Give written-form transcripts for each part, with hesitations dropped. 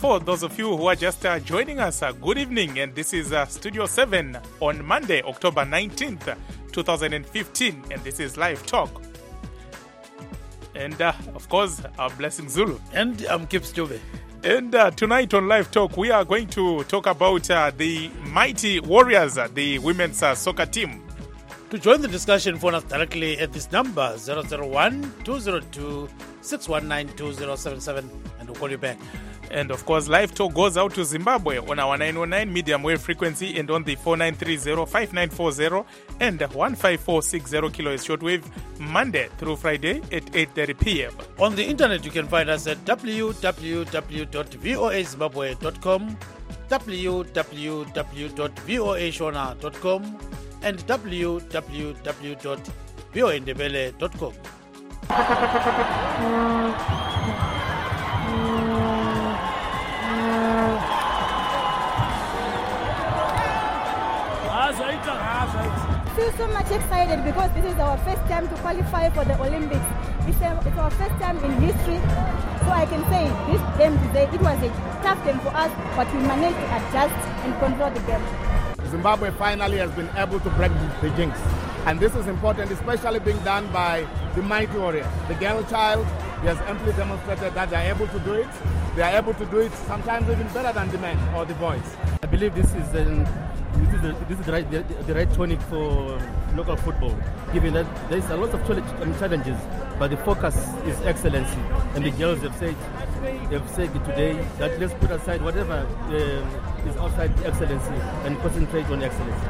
for those of you who are just joining us, good evening. And this is Studio 7 on Monday, October 19th, 2015. And this is Live Talk. And of course, our Blessing Zulu. And I'm Kip Stube. And tonight on Live Talk, we are going to talk about the Mighty Warriors, the women's soccer team. To join the discussion, phone us directly at this number, 001-202-619-2077, and we'll call you back. And of course, Live Talk goes out to Zimbabwe on our 909 medium wave frequency and on the 4930-5940 and 15460 kilohertz shortwave, Monday through Friday at 8:30 p.m. On the internet, you can find us at www.voazimbabwe.com, www.voashona.com, and www.voandebele.com. I feel so much excited because this is our first time to qualify for the Olympics. It's our first time in history. So I can say this game today, it was a tough game for us, but we managed to adjust and control the game. Zimbabwe finally has been able to break the jinx. And this is important, especially being done by the Mighty Warriors. The girl child, he has amply demonstrated that they are able to do it. They are able to do it sometimes even better than the men or the boys. I believe this is the right tonic for local football, given that there is a lot of challenges, but the focus is excellency. And the girls have said today that let's put aside whatever is outside the excellency and concentrate on excellence.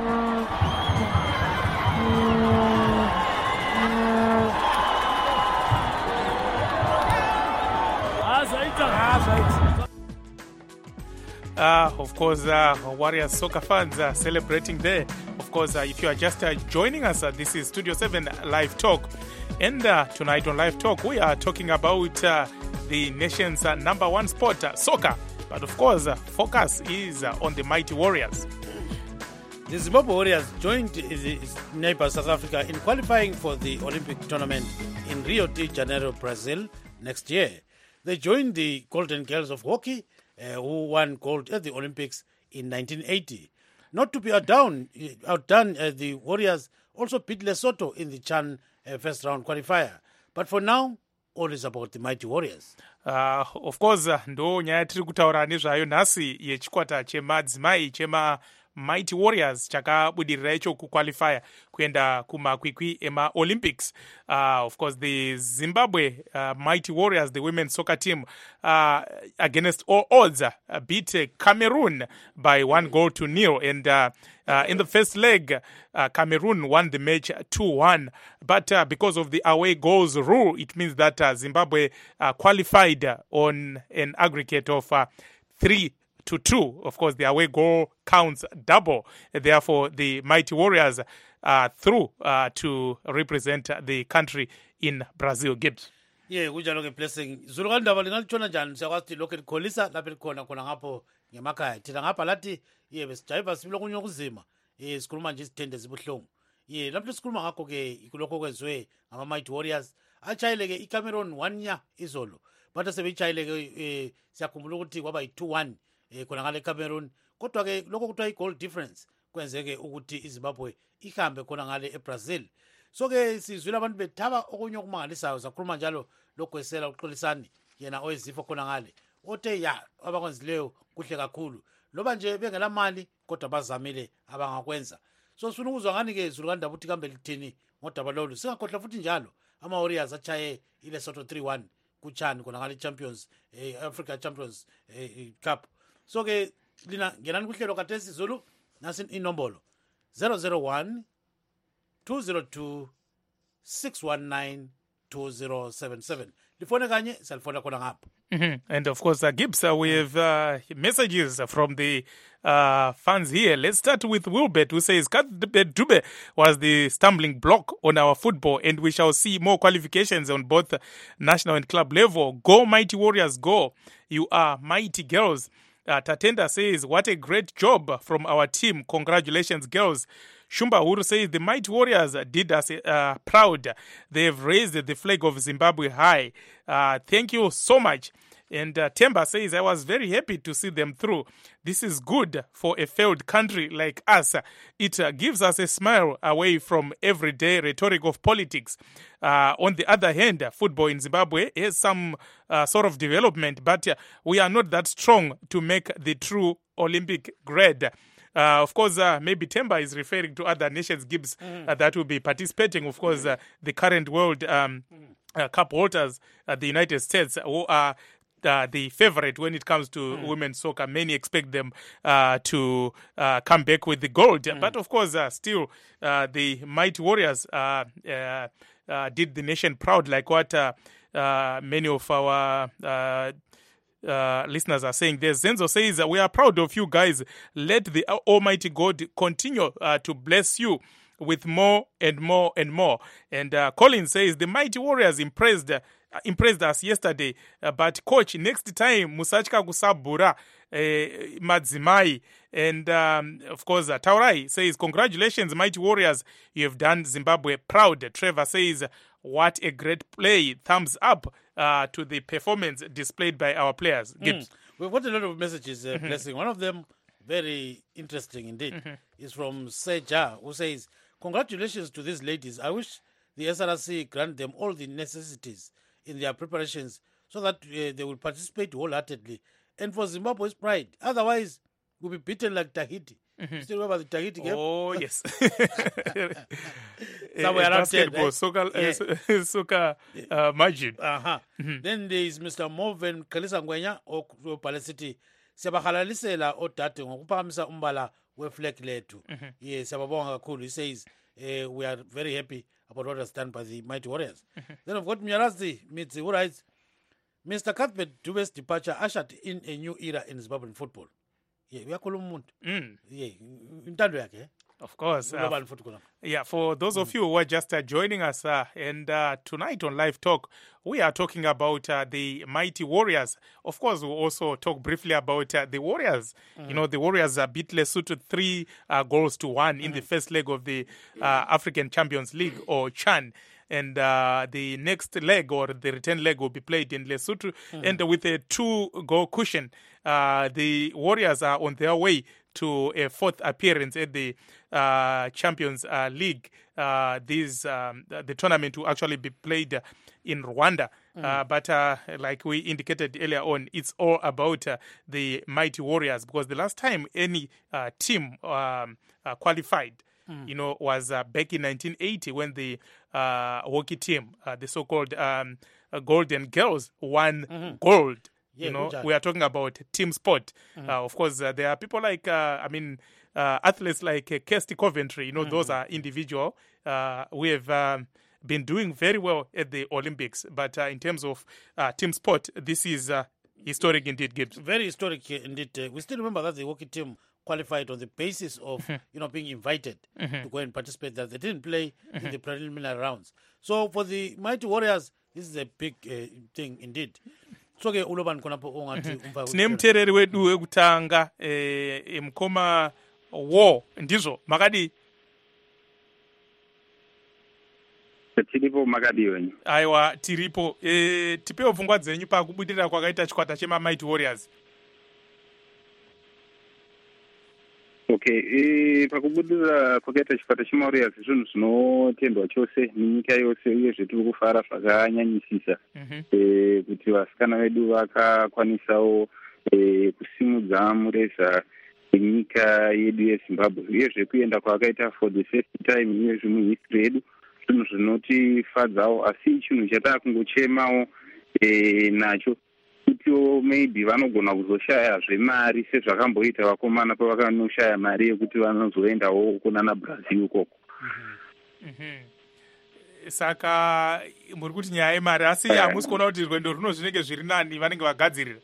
Of course, Warriors soccer fans are celebrating there. Of course, if you are just joining us, this is Studio 7 Live Talk. And tonight on Live Talk, we are talking about the nation's number one sport, soccer. But of course, focus is on the Mighty Warriors. The Zimbabwe Warriors joined its neighbor South Africa in qualifying for the Olympic tournament in Rio de Janeiro, Brazil next year. They joined the Golden Girls of hockey, who won gold at the Olympics in 1980. Not to be outdone, the Warriors also beat Lesotho in the CHAN first round qualifier. But for now, all is about the Mighty Warriors. Of course, ndo nyaya tiri kutaura nezvayo nhasi yechikwata chemadzimai chema Mighty Warriors chakabudirira icho kuqualify kuenda kumakwikwi ema-Olympics. Of course, the Zimbabwe Mighty Warriors, the women's soccer team, against all odds, beat Cameroon by 1-0. And in the first leg, Cameroon won the match 2-1. But because of the away goals rule, it means that Zimbabwe qualified on an aggregate of 3-2. Of course, the away goal counts double. Therefore, the Mighty Warriors through to represent the country in Brazil. Gibbs. Yeah, kunjalo ke Blessing. Zulu kandaba linalitshona njani siyakwazi lokho likholisa lapha likhona khona ngapho ngemakhaya. Thina ngapha lathi besijayiva sibilo kunye ukuzima. Sikhuluma nje isithende zibuhlungu. Lapho sikhuluma ngakho ke ikulokho kwezwe ngama Mighty Warriors. Achayile ke iCameroon 1 year izolo. Batha sebechayile ke siyakhumbula ukuthi kwaba yi-2-1 khona ngale Cameroon. Kodwa ke lokho kuthiwa i-goal difference kwenzeke ukuthi iZimbabwe ihambe khona ngale eBrazil. So ke sizwile abantu bethaba okunye okumangalisayo, sakhuluma njalo lokwesela uXolisani yena oyizifo khona ngale. Othe abakwenzileyo kuhle kakhulu. Loba nje bengela mali kodwa bazamile abangakwenza. So sifuna ukuzwa ngani ke Zulu kandaba uthi kambe lithini ngodaba lolu. Singakhohlwa futhi njalo ama Warriors achaye iLesotho 3-1 kuCHAN khona ngale Champions Africa Champions Cup. So ke lina ngenani kuhlelo kathesi Zulu nasi inombolo 001 202 619 2077. Lifone kanye salifona khona ngapha. And of course, Gibbs, we have messages from the fans here. Let's start with Wilbert, who says, Dube was the stumbling block on our football, and we shall see more qualifications on both national and club level. Go, Mighty Warriors, go. You are mighty girls. Tatenda says, what a great job from our team. Congratulations, girls. Shumba Huru says, the Mighty Warriors did us proud. They have raised the flag of Zimbabwe high. Thank you so much. And Temba says, I was very happy to see them through. This is good for a failed country like us. It gives us a smile away from everyday rhetoric of politics. On the other hand, football in Zimbabwe has some sort of development, but we are not that strong to make the true Olympic grade. Of course, maybe Temba is referring to other nations, Gibbs, that will be participating. Of course, the current World Cup holders, the United States, who are the favorite when it comes to women's soccer. Many expect them to come back with the gold. But of course, still, the Mighty Warriors did the nation proud, like what many of our listeners are saying there. Zenzo says, we are proud of you guys. Let the Almighty God continue to bless you with more and more and more. And Colin says, the Mighty Warriors impressed us yesterday, but coach, next time musachka kusabura madzimai. And of course, Taurai says, congratulations, Mighty Warriors, you have done Zimbabwe proud. Trevor says, what a great play, thumbs up to the performance displayed by our players. Gibbs. We've got a lot of messages, Blessing. One of them, very interesting indeed, is from Seja, who says, congratulations to these ladies. I wish the SRC grant them all the necessities in their preparations so that they will participate wholeheartedly. And for Zimbabwe's pride. Otherwise, we'll be beaten like Tahiti. Still remember the Tahiti game? Oh, yes. Somewhere around 10, basketball, right? soccer margin. Then there is Mr. Moven Kalisa Ngwenya of Palacity. Siyabahalalisela otate ngokuphakamisa umbala weflag lethu. Yes, siyababonga kakhulu. He says, we are very happy about what was done by the Mighty Warriors. Then I've got Mnyarazi Mitzi, who writes, Mr. Cuthbert Dube's departure ushered in a new era in Zimbabwean football. Yeah, we are Kolumuntu. Yeah, of course. Yeah, for those of you who are just joining us, and tonight on Live Talk, we are talking about the Mighty Warriors. Of course, we'll also talk briefly about the Warriors. You know, the Warriors beat Lesotho 3 goals to 1 in the first leg of the African Champions League, or CHAN. And the next leg, or the return leg, will be played in Lesotho. And with a 2-goal cushion, the Warriors are on their way to a 4th appearance at the Champions League. The tournament will actually be played in Rwanda. But like we indicated earlier on, it's all about the Mighty Warriors, because the last time any team qualified, was back in 1980 when the hockey team, the so-called Golden Girls, won gold. We are talking about team sport. Of course, there are people like, athletes like Kirsty Coventry. Those are individual. We have been doing very well at the Olympics. But in terms of team sport, this is historic indeed, Gibbs. Very historic indeed. We still remember that the hockey team qualified on the basis of being invited to go and participate, that they didn't play in the preliminary rounds. So for the Mighty Warriors, this is a big thing indeed. So-ke uloban khonapho ongathi tine mthereri wedu wekutanga mkoma war ndizvo makadi tiripo makadi wenyu. Aiwa, tiripo. Tipewo pfungwa dzenyu pakubudirira kwakaita chikwata chema-Mighty Warriors. Okay, pakubudirira kwakaita chikwata chema-Warriors zvinhu zvinotendwa chose nenyika yose, uyezve tiri kufara zvakanyanyisisa kuti vasikana vedu vakakwanisawo kusimudza mureza wenyika yedu yeZimbabwe, uyezve kuenda kwakaita for the first time uyezve muhistory yedu, zvinhu zvinotifadzawo. Asi chinhu chatava kungochemawo nacho kutiwo maybe vanogona kuzoshayazve mari sezvakamboita vakomana pavakanoshaya mari yekuti vanozoendawo kunana Brazil ukoko. Saka muri kuti nyaya yemari, asi hamusi kuona kuti rwendo runo zvinenge zviri nani vanenge vagadzirira?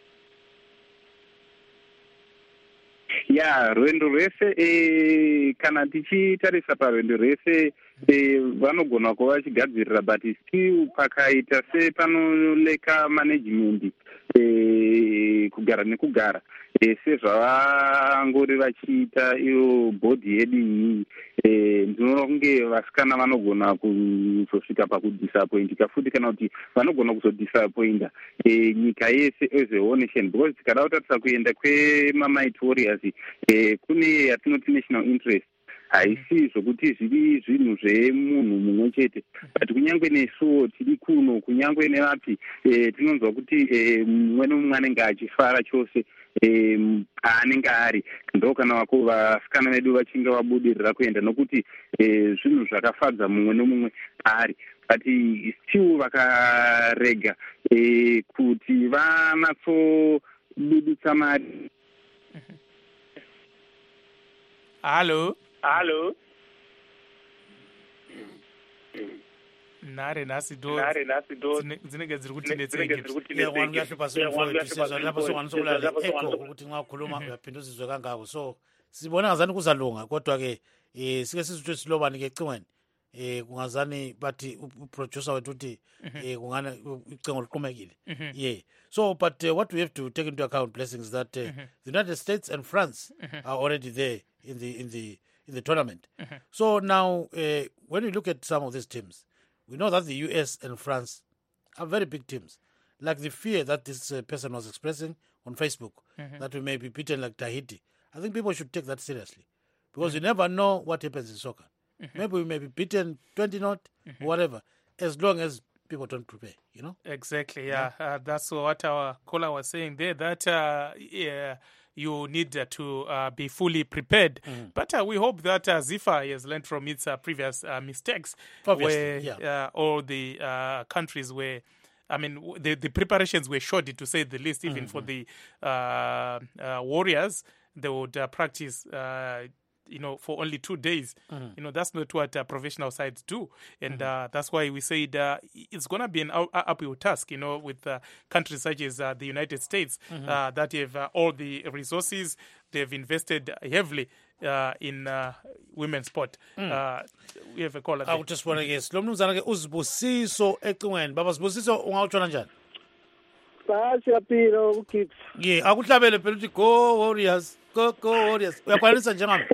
Ya, rwendo rwese kana tichitarisa parwendo rwese vanogona kuva vachigadzirira, but still pakaita sepanoleka management kugara nekugara sezvavangori vachiita iyo bhodhi yedu iyi ndinoona kunge vasikana vanogona kuzosvika pakudisappointika futi kana kuti vanogona kuzodisappointa nyika yese as a whole nation because tikada kutarisa kuenda kwemamight warriors kune yatinoti national interest haisi zvokuti zviri zvinhu zvemunhu mumwe chete but kunyange nesuwo tiri kuno kunyange nevapi tinonzwa kuti mumwe nomumwe anenge achifara chose paanenge ari ndo kana wako vasikana vedu vachinge vabudirira kuenda nokuti zvinhu zvakafadza mumwe nomumwe paari but still vakarega kuti vanatsodudutsa mari. Halo nhare nhasi do dzinenge dziri kuti ndetseekuti mwakhuluma uyaphinduza kangako so sibona ngazani kuzalunga kodwa-ke sike sizithosilobani-ke ecingweni kungazani bathi uproducer wethu uthi kungana icingo liqhumekile so but what we have to take into account blessings that the United States and France are already there in the tournament. So now when we look at some of these teams, we know that the US and France are very big teams. Like the fear that this person was expressing on Facebook, that we may be beaten like Tahiti. I think people should take that seriously because you never know what happens in soccer. Maybe we may be beaten 20-0, whatever, as long as people don't prepare, you know? Exactly, yeah. That's what our caller was saying there, that you need to be fully prepared. But we hope that ZIFA has learned from its previous mistakes. Obviously, where all the countries were, I mean, the preparations were shoddy, to say the least, even for the Warriors. They would practice for only 2 days. That's not what professional sides do. And that's why we said it's going to be an uphill task, with countries such as the United States that have all the resources. They've invested heavily in women's sport. We have a caller. I just want to guess. Lo mnumzana ke uzibusiso ecingweni. Baba Sibusiso ungawutshona njani? Siyaphila uKids. Yeah, akuhlabele phela uthi go Warriors. Go Warriors. Uyakwanisa njengami?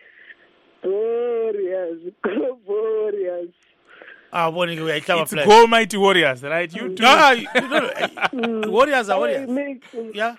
Warriors. Boni ke uyayihlaba flag. It's go Mighty Warriors, right? You do. Warriors are Warriors. Yeah.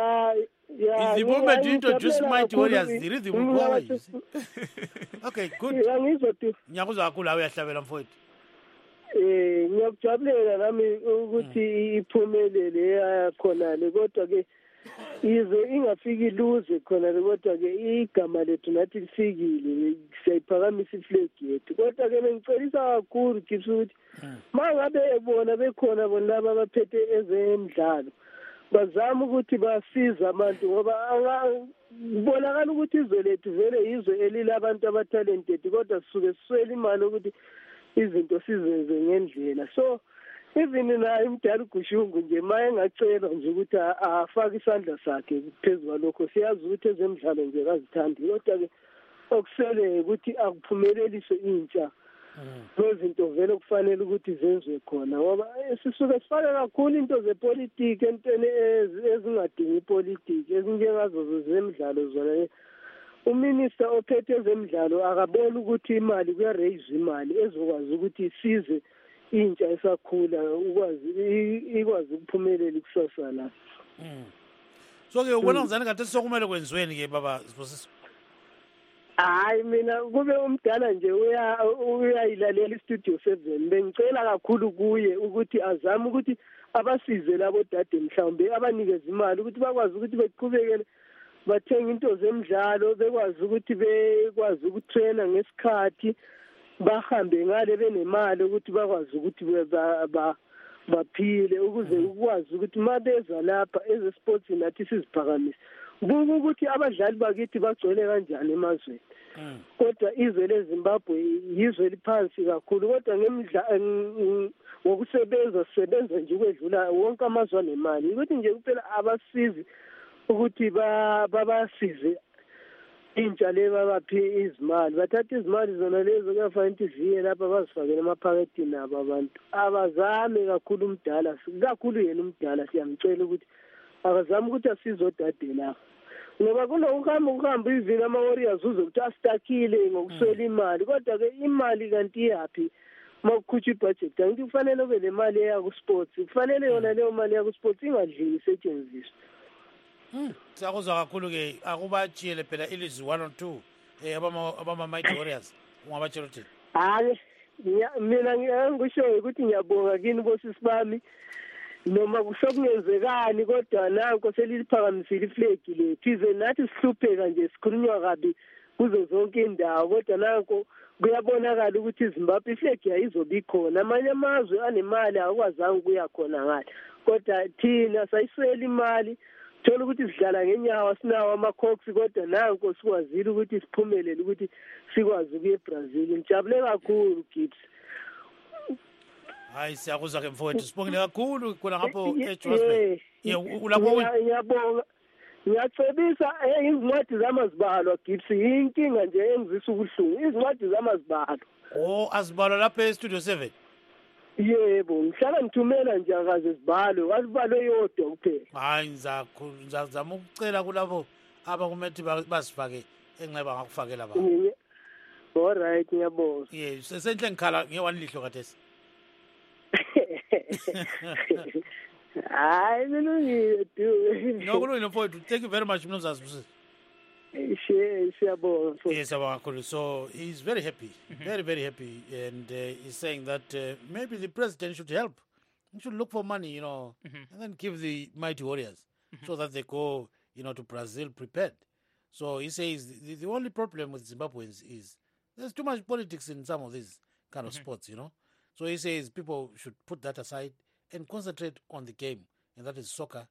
The moment you introduce Mighty Warriors, the rhythm will go away. Okay, good. Ngiyakuzwa kakhulu uyahlabela mfowethu. Ngiyakujabulela nami ukuthi iphumelele khona le kodwa ke ize ingafiki luze khona le kodwa ke igama lethu nathi lifikile siyayiphakamisa iflag yethu kodwa ke bengicelisa kakhulu ukuthi mangabe bona bekhona bona laba abaphethe ezemidlalo bazama ukuthi basiza abantu ngoba kubonakala ukuthi izwe lethu vele izwe elilabantu abatalented kodwa sisuke siswele imali ukuthi izinto sizenze ngendlela so even naye umdala uGushungu nje maye engacelwa nje ukuthi afake isandla sakhe phezulu kwalokho siyazi ukuthi ezemidlalo nje kazithandi kodwa ke okusele ukuthi akuphumeleliswe intsha lezinto vele kufanele ukuthi zenziwe khona ngoba sisuke sifake kakhulu into zepolitiki entweni ezingadingi ipolitiki ezinjengazo zemidlalo zona. Uminister ophethe ezemidlalo akabona ukuthi imali kuyaraise imali ezokwazi ukuthi isize intsha esakhula ikwazi ukuphumelela ikusasa la. So ke ubona ngizani kanti sokumele kwenziweni ke baba Sibusiso? Hayi mina kube umdala nje uyayilalela istudio 7 bengicela kakhulu kuye ukuthi azame ukuthi abasize labo dade mhlawumbe abanikeza imali ukuthi bakwazi ukuthi beqhubekele bathenga into zemidlalo bekwazi ukuthi bekwazi ukutraina ngesikhathi bahambe ngale benemali ukuthi bakwazi ukuthi baphile ukuze ukwazi ukuthi mabeza lapha eze sports nathi siziphakamise buku ukuthi abadlali bakithi bagcwele kanjani emazweni kodwa izwe leZimbabwe yizwe eliphansi kakhulu kodwa ngokusebenza nje ukwedlula wonke amazwe anemali ukuthi nje kuphela abasizi ukuthi babasize intsha le babaphi izimali bathatha izimali zona lezo kuyafanele ukuthi ziye lapha bazifakele emaphakethini abo abantu abazame kakhulu umdala kakhulu yena umdala siyamcela ukuthi akazama ukuthi asizodade la ngoba kunokuhamba ivini ama-warriors uze ukuthi asitakile ngokuswela imali kodwa-ke imali kanti iyaphi uma kukhutshwa ibhajethi angithi kufanele ube le mali eya ku-sports kufanele yona leyo mali eya ku-sports ingadlili isetshenziswe. Siyakuzwa kakhulu-ke akubatshiyele phela ilizwi 1 or 2 abama-mighty warriors ungabatshela uthini? Hayi mina ngishoyo ukuthi ngiyabonga kini bosisi bami noma kusokungenzekani kodwa nanko seliphakamisile iflegi lethu ize nathi sihlupheka nje sikhulunywa kabi kuzo zonke indawo kodwa nanko kuyabonakala ukuthi iZimbabwe iflegi ayizoba ikhona amanye amazwe anemali akwazanga ukuya khona ngale kodwa thina sayiswela imali thola ukuthi sidlala ngenyawo sinawo ama-cox kodwa nanko sikwazile ukuthi siphumelele ukuthi sikwazi ukuya eBrazil ngijabule kakhulu Gibbs. Hayi siyakuzwa ke mfowethu sibongile kakhulu khona ngapho eJohannesburg. Ngiyabonga. Ngiyacebisa izincwadi zamazibalo Gibbs inkinga nje engizisa ubuhlungu izincwadi zamazibalo. Azibalwa lapha eStudio 7. Yebo ngihlala ngithumela nje akaze sibhalwe wasibalo yodwa kuphela. Hayi ngizazama ukucela kulabo abakumethi basifake enxeba ngakufakela ba. All right ngiyabonga. Yes sesenhle ngikhala nge1 lihlo kathesi. Hayi kulungile du. No kulungile mfowethu thank you very much Mnumzana. Siyabonga. Yes kakhulu so he's very happy very happy and he's saying that maybe the president should help. He should look for money and then give the mighty warriors so that they go to Brazil prepared. So he says the only problem with Zimbabweans is there's too much politics in some of these kind of sports, So he says people should put that aside and concentrate on the game, and that is soccer.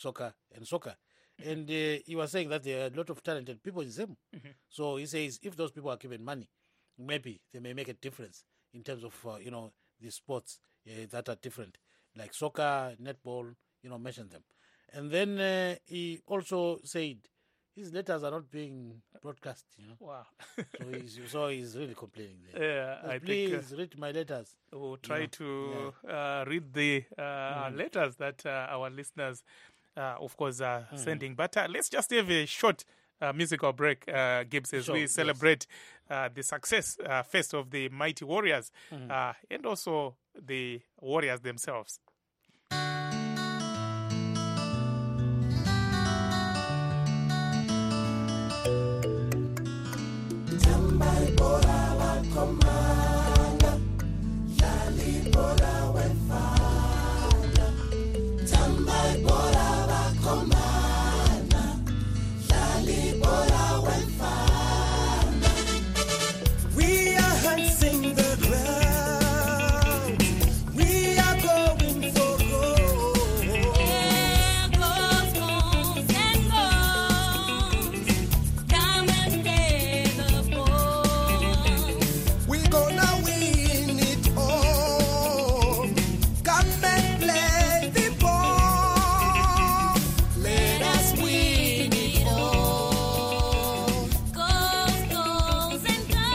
And he was saying that there are a lot of talented people in Zim. So he says if those people are given money, maybe they may make a difference in terms of, the sports that are different, like soccer, netball, mention them. And then he also said his letters are not being broadcast, Wow. So he's really complaining there. Yeah, I Please think read my letters. we'll try to read the letters that our listeners, of course, are sending. But let's just have a short musical break, Gibbs, as we celebrate the success first of the mighty warriors and also the warriors themselves. We are hunting the ground. We are going for gold. There goes goals and goals. Come and play the ball. We're gonna win it all. Come and play the ball. Let us win it all. Goals, goals and goals.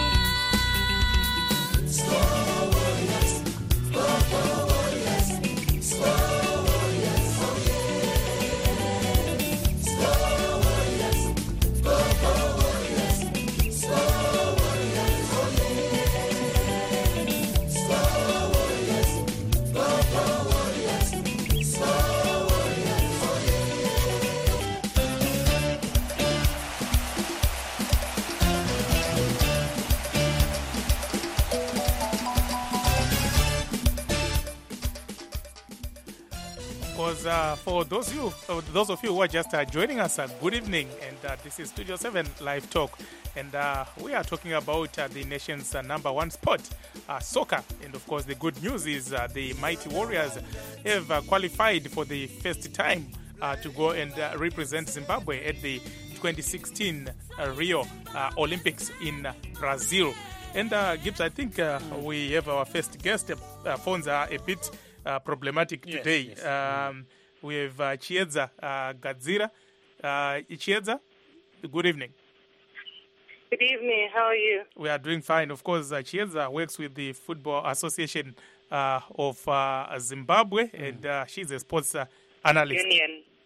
Because for those of you who are just joining us, good evening, and this is Studio 7 Live Talk, and we are talking about the nation's number one sport, soccer, and of course the good news is the mighty warriors have qualified for the first time to go and represent Zimbabwe at the 2016 Rio Olympics in Brazil. And Gibbs, I think we have our first guest. Phones are a bit problematic today. Yes. We have Chiedza Gadzira. Chiedza, good evening. Good evening. How are you? We are doing fine. Of course, Chiedza works with the Football Association of Zimbabwe, and she's a sports analyst. Union.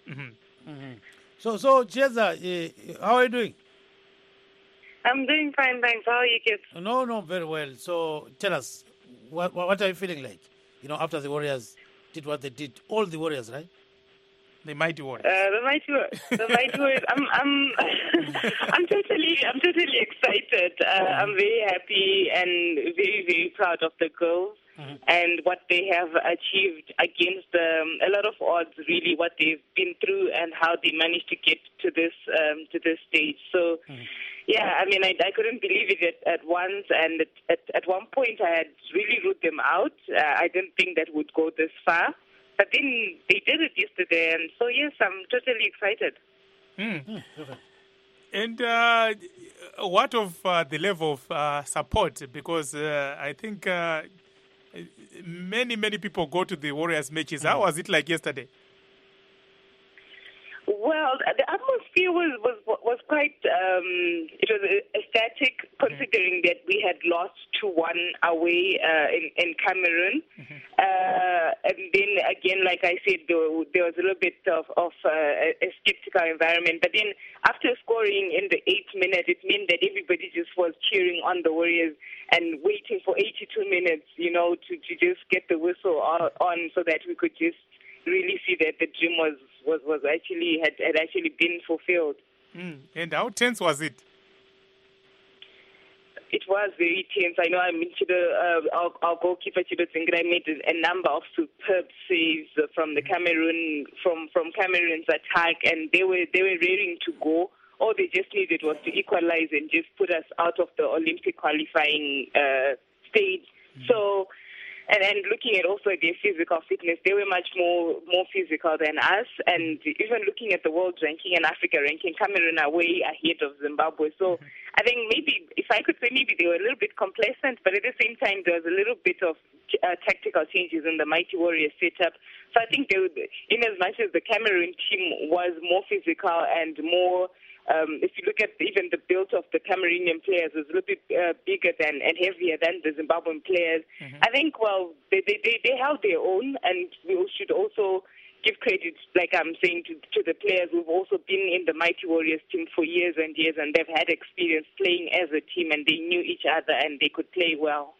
So Chieza, how are you doing? I'm doing fine, thanks. How are you kids? No, very well. So tell us, what are you feeling like? After the Warriors did what they did, all the Warriors, right? The Mighty Warriors. The mighty Warriors. I'm totally excited. I'm very happy and very, very proud of the girls and what they have achieved against a lot of odds. Really, what they've been through and how they managed to get to this stage. So. Yeah, I mean, I couldn't believe it at once, and at one point I had really ruled them out. I didn't think that would go this far, but then they did it yesterday, and so yes, I'm totally excited. And what of the level of support? Because I think many people go to the Warriors matches. How was it like yesterday? Well, the atmosphere was quite, it was ecstatic considering that we had lost 2-1 away in Cameroon. And then again, like I said, there was a little bit of a skeptical environment. But then after scoring in the 8th minute, it meant that everybody just was cheering on the Warriors and waiting for 82 minutes, to just get the whistle on so that we could just really see that the dream was actually had actually been fulfilled. And how tense was it? It was very tense. I know. I mean, our goalkeeper Chido Zingra made a number of superb saves from the Cameroon's attack, and they were raring to go. All they just needed was to equalize and just put us out of the Olympic qualifying stage. So. And looking at also their physical fitness, they were much more physical than us. And even looking at the world ranking and Africa ranking, Cameroon are way ahead of Zimbabwe. So I think maybe, if I could say, maybe they were a little bit complacent, but at the same time, there was a little bit of tactical changes in the Mighty Warriors setup. So I think in as much as the Cameroon team was more physical and more... if you look at even the build of the Cameroonian players, it's a little bit bigger and heavier than the Zimbabwean players. I think, well, they held their own, and we should also give credit, like I'm saying, to the players who've also been in the Mighty Warriors team for years and years, and they've had experience playing as a team, and they knew each other, and they could play well.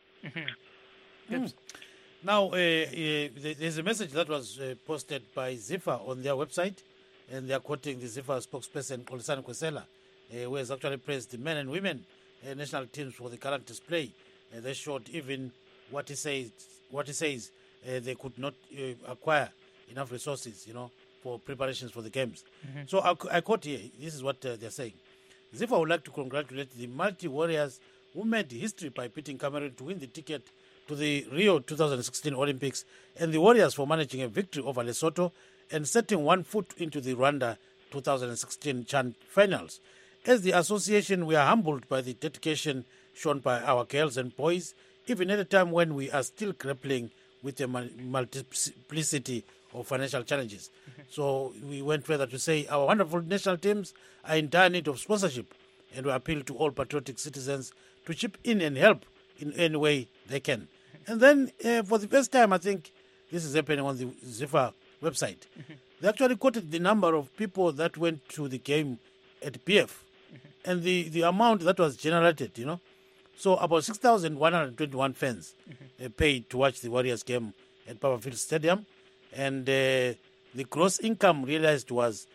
Now, there's a message that was posted by Zifa on their website, and they are quoting the Zifa spokesperson, Kolisani Kwesela, who has actually praised the men and women national teams for the current display. They showed even what he says they could not acquire enough resources, for preparations for the games. So I quote here, this is what they're saying. Zifa would like to congratulate the Mighty Warriors who made history by beating Cameroon to win the ticket to the Rio 2016 Olympics, and the Warriors for managing a victory over Lesotho and setting one foot into the Rwanda 2016 CHAN finals. As the association, we are humbled by the dedication shown by our girls and boys, even at a time when we are still grappling with the multiplicity of financial challenges. So we went further to say our wonderful national teams are in dire need of sponsorship, and we appeal to all patriotic citizens to chip in and help in any way they can. And then for the first time, I think this is happening on the Zifa website. They actually quoted the number of people that went to the game at BF and the amount that was generated, So about 6,121 fans paid to watch the Warriors game at Papafield Stadium, and the gross income realized was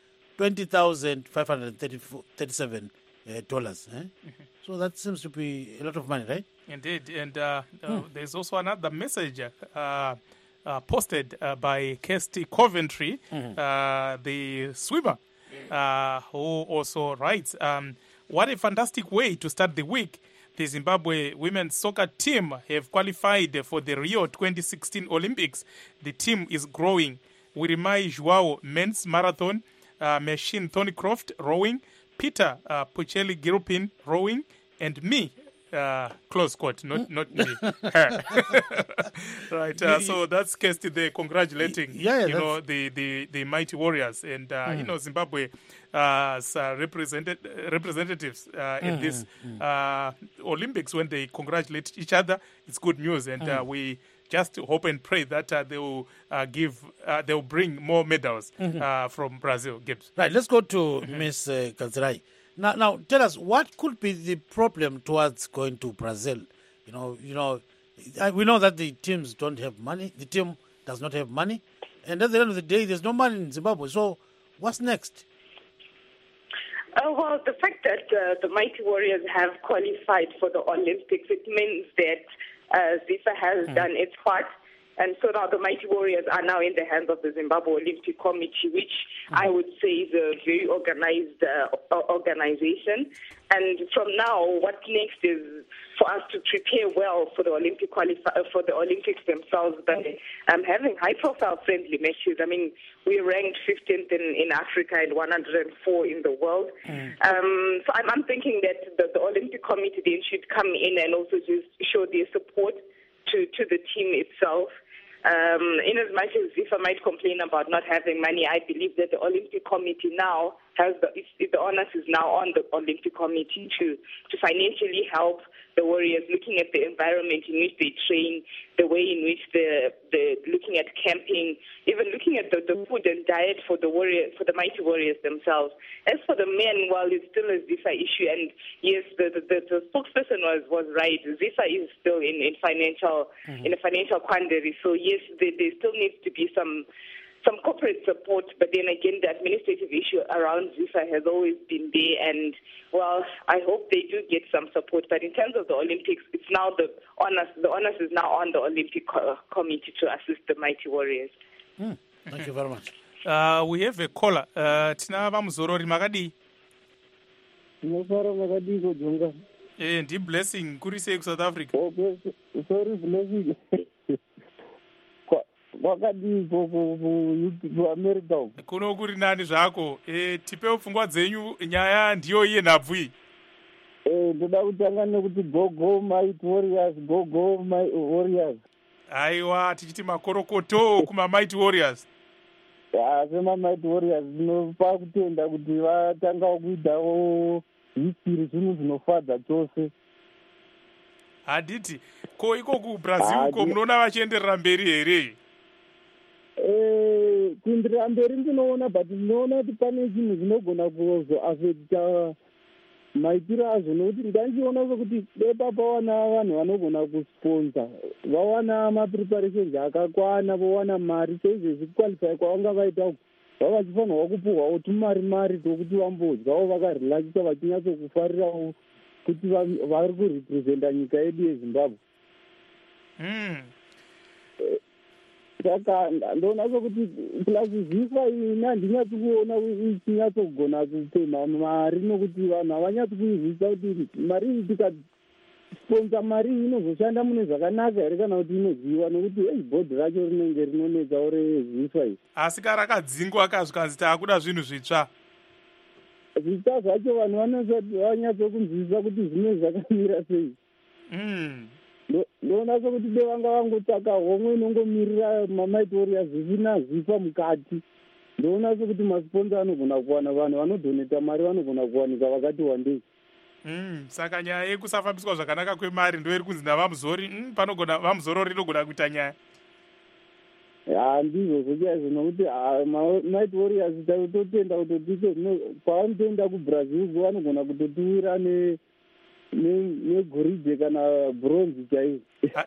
$20,537. So that seems to be a lot of money, right? Indeed. And there's also another message posted by Kirsty Coventry, the swimmer, who also writes, what a fantastic way to start the week. The Zimbabwe women's soccer team have qualified for the Rio 2016 Olympics. The team is growing. Wirimai Joao, men's marathon, Machine Thornycroft, rowing, Peter Pucheli Gilpin, rowing, and me, close quote, not me, her. Right, so that's Kirsty there congratulating, the Mighty Warriors, and Zimbabwe as representatives in this Olympics. When they congratulate each other, it's good news, and we just hope and pray that they will they'll bring more medals from Brazil. Gibbs. Right, let's go to Ms. Kazirai. Now, tell us, what could be the problem towards going to Brazil? We know that the teams don't have money. The team does not have money. And at the end of the day, there's no money in Zimbabwe. So what's next? Well, the fact that the Mighty Warriors have qualified for the Olympics, it means that ZIFA has done its part. And so now the Mighty Warriors are now in the hands of the Zimbabwe Olympic Committee, which I would say is a very organized organization. And from now, what's next is for us to prepare well for the for the Olympics themselves by having high-profile friendly matches. I mean, we ranked 15th in Africa and 104 in the world. So I'm thinking that the Olympic Committee then should come in and also just show their support to the team itself. In as much as ZIFA might complain about not having money, I believe that the Olympic Committee now has the onus is now on the Olympic Committee to financially help the Warriors, looking at the environment in which they train, the way in which they're looking at camping, even looking at the food and diet for the Mighty Warriors themselves. As for the men, well, it's still a ZIFA issue, and yes, the spokesperson was right. ZIFA is still in a financial quandary. So yes, there still needs to be some corporate support, but then again, the administrative issue around ZIFA has always been there, and well, I hope they do get some support. But in terms of the Olympics, it's now the onus is now on the Olympic Committee to assist the Mighty Warriors. Thank you very much. We have a caller. Tina vamuzorori makadi. Tinofara makadi kujonga. Ndi blessing kuri sei South Africa. Okay, sorry blessing. Wakadi kuAmerica. Kuno kuri nani zvako. Tipewo pfungwa dzenyu, nyaya ndiyo iye nhabvu. Ndoda kutanga nekuti go Mighty Warriors, go my Warriors. Aiwa, tichiti makorokoto kuma Mighty Warriors. Sema Mighty Warriors ndinopa kutenda kuti vatangawo kuitawo history zvinhu zvinofadza chose. Haditi, ko iko kuBrazil ko munoona vachienderera mberi here? Kuenderera mberi ndinoona, but ndinoona kuti pane zvinhu zvinogona kuzoaffecta maitiro azvo, nokuti ndandiona sokuti depapa wana vanhu vanogona kusponsa, vawana mapreparations akakwana, vowana mari, seizvezvi kuqualify kwavanga vaita vava vachifanirwa kupuhwawo tumari tokuti vambodyawo vakarelaxisa, vachinyatsokufarirawo kuti vari kurepresenta nyika yedu yeZimbabwe. Saka ndoona sokuti plus ZIFA ina handinyatsi kuona ichinyatsogona kupema mari, nokuti vanhu havanyatsi kuizvisa kuti mari tikasponsa mari inozoshanda mune zvakanaka here kana kuti inoziva, nokuti bhodhi racho rinenge rinonetsawo reZIFA iyi. Asi karakadzingwa kazvikanzi taakuda zvinhu zvitsva. Zvitsva zvacho vanhu vanyatsokunzwisisa kuti zvinenge zvakamira sei. Ndoona sokuti vanga vangotsvaka homwe inongomirira maMighty Warriors zvisina ZIFA mukati. Ndoona sokuti masponsa anogona kuwana, vanhu vanodoneta mari vanogona kuwanika vakati wandei. Saka nyaya yekusafambiswa zvakanaka kwemari ndo iri kunzi navamuzori, panogona vamuzorori inogona kuita nyaya. Handizvo zvochaizvo, nokuti Mighty Warriors totenda kutotise pavanotoenda kuBrazil vanogona kutotiwira negoridhe kana bronze chaivo.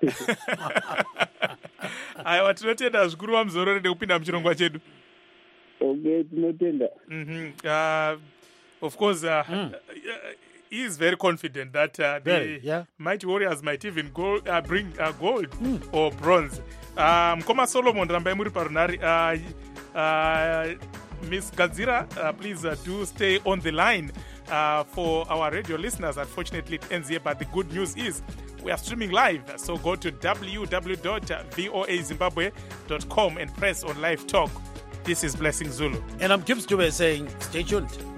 Aiwa, tinotenda zvikuru vamuzorori nekupinda muchirongwa chedu. Okay, tinotenda. Of course, he is very confident that the Mighty Warriors might even bring gold or bronze. Mkoma Solomon, rambai muri parunari. Ms. Gadzira, please do stay on the line for our radio listeners. Unfortunately, it ends here, but the good news is we are streaming live. So go to www.voazimbabwe.com and press on live talk. This is Blessing Zulu. And I'm Gibbs Dube saying, stay tuned.